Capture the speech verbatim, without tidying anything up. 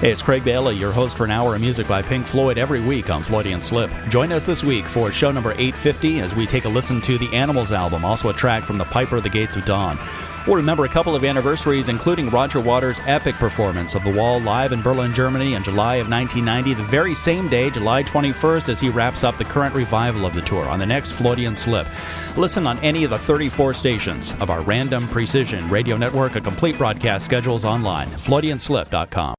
Hey, it's Craig Bailey, your host for an hour of music by Pink Floyd every week on Floydian Slip. Join us this week for show number eight fifty as we take a listen to the Animals album, also a track from The Piper of the Gates of Dawn. We'll remember a couple of anniversaries, including Roger Waters' epic performance of The Wall live in Berlin, Germany in July of nineteen ninety, the very same day, July twenty-first, as he wraps up the current revival of the tour on the next Floydian Slip. Listen on any of the thirty-four stations of our Random Precision Radio Network. A complete broadcast schedules online, Floydian Slip dot com.